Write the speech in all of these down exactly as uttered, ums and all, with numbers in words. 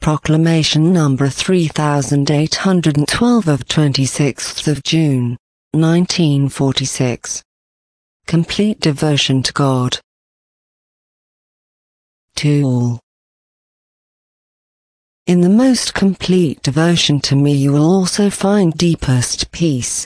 Proclamation number three thousand eight hundred twelve of twenty-sixth of June, nineteen forty-six. Complete devotion to God. To all. In the most complete devotion to me you will also find deepest peace.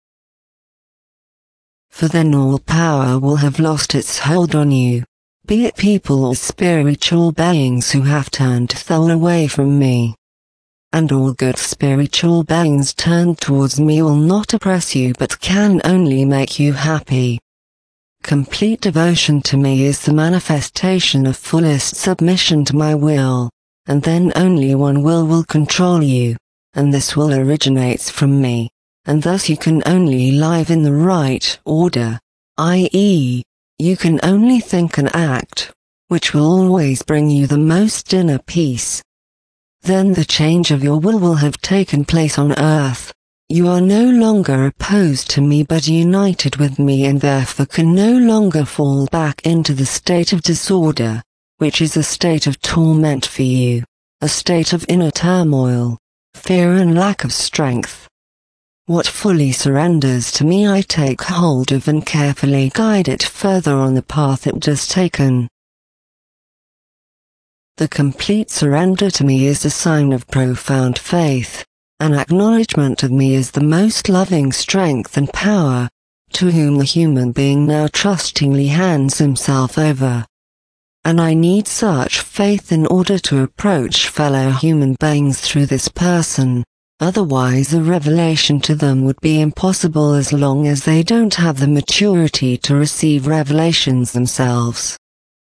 For then all power will have lost its hold on you, be it people or spiritual beings who have turned fell away from me. And all good spiritual beings turned towards me will not oppress you but can only make you happy. Complete devotion to me is the manifestation of fullest submission to my will, and then only one will will control you, and this will originates from me, and thus you can only live in the right order, that is, you can only think and act, which will always bring you the most inner peace. Then the change of your will will have taken place on earth. You are no longer opposed to me but united with me and therefore can no longer fall back into the state of disorder, which is a state of torment for you, a state of inner turmoil, fear and lack of strength. What fully surrenders to me I take hold of and carefully guide it further on the path it has taken. The complete surrender to me is a sign of profound faith, an acknowledgement of me as the most loving strength and power, to whom the human being now trustingly hands himself over. And I need such faith in order to approach fellow human beings through this person, otherwise a revelation to them would be impossible as long as they don't have the maturity to receive revelations themselves.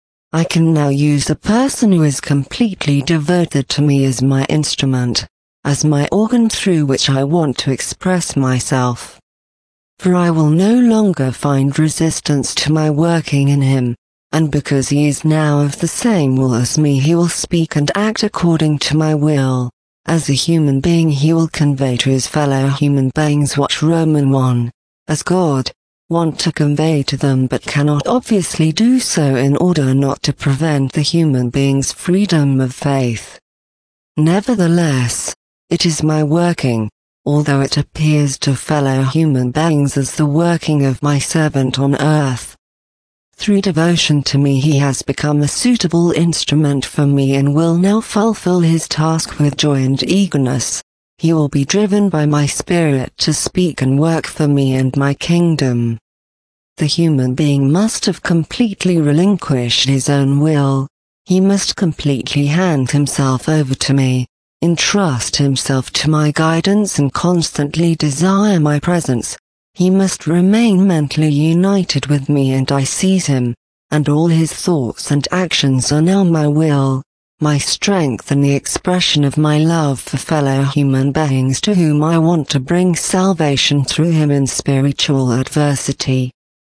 I can now use a person who is completely devoted to me as my instrument, as my organ through which I want to express myself. For I will no longer find resistance to my working in him, and because he is now of the same will as me he will speak and act according to my will. As a human being he will convey to his fellow human beings what Roman one, as God, want to convey to them but cannot obviously do so in order not to prevent the human being's freedom of faith. Nevertheless, it is my working, although it appears to fellow human beings as the working of my servant on earth. Through devotion to me he has become a suitable instrument for me and will now fulfill his task with joy and eagerness. He will be driven by my spirit to speak and work for me and my kingdom. The human being must have completely relinquished his own will. He must completely hand himself over to me, entrust himself to my guidance and constantly desire my presence. He must remain mentally united with me and I seize him, and all his thoughts and actions are now my will, my strength and the expression of my love for fellow human beings to whom I want to bring salvation through him in spiritual adversity.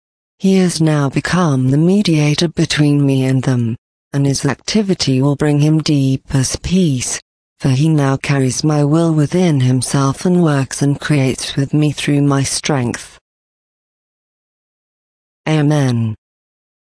He has now become the mediator between me and them, and his activity will bring him deepest peace, for he now carries my will within himself and works and creates with me through my strength. Amen.